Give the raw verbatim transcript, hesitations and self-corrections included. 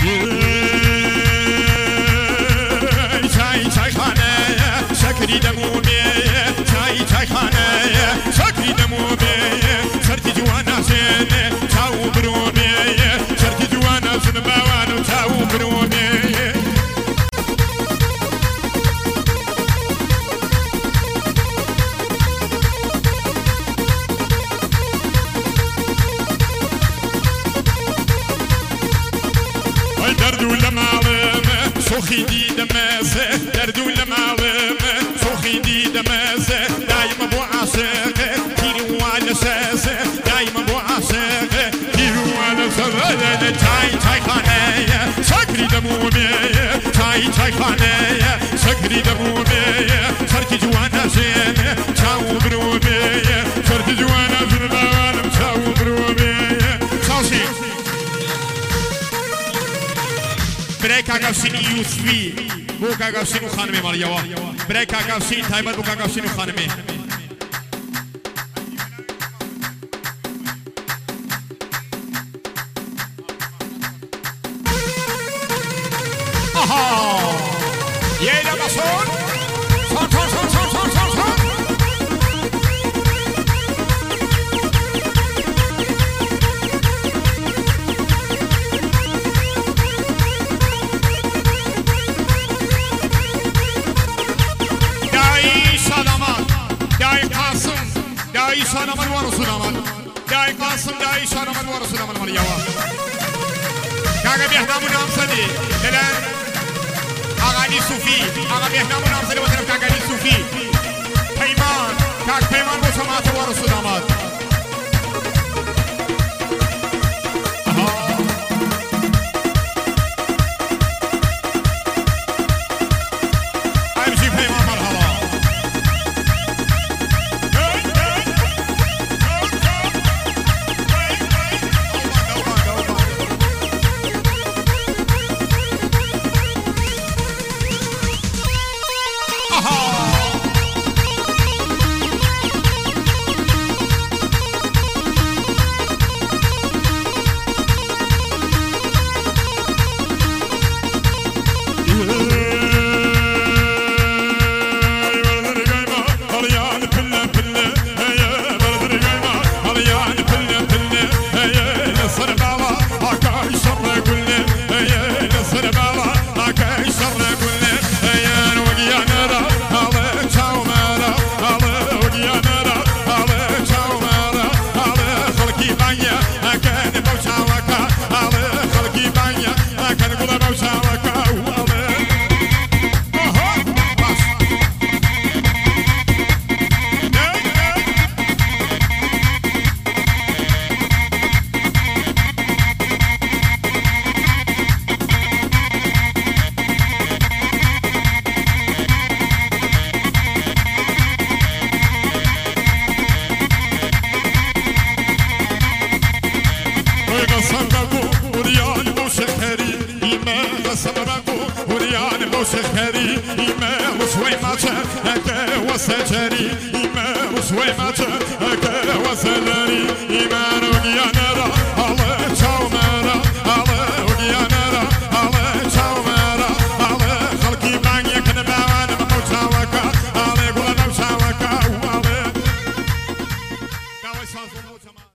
چای چای خانه شکری دمومی چای چای خانه شکری دمومی سرتی جوانا زنه چاو برومی سرتی جوانا زن باوانو چاو برومی درد ولا معلم سوخي دي دمازه درد ولا معلم سوخي دي دمازه دايما ابو عاشق كيلو على ساسه دايما ابو عاشق كيلو على ساسه تاي تاي خانه سكري دمومي تاي تاي خانه سكري دمومي سرتي جوانا زين تاو برومي سرتي جوانا زين بالم تاو برومي صاصي برای کاغافسین یوسفی بو کاغافسین خانمی مالیوا برای کاغافسین تایبت بو کاغافسین خانمی آها یه لباسون سان سان سان سان سان سان سان داي سلامت ورسول أمان داي قاسم داي سلامت ورسول أمان مريوا كاغا بيحنامو نام سدي للان أغاني صوفي أغا بيحنامو نام سدي وطرف كاغاني صوفي بيمان كاغ بيمان بسمات ورسول أمان سكري إمام سويمات هكا وسجري إمام سويمات هكا وسلري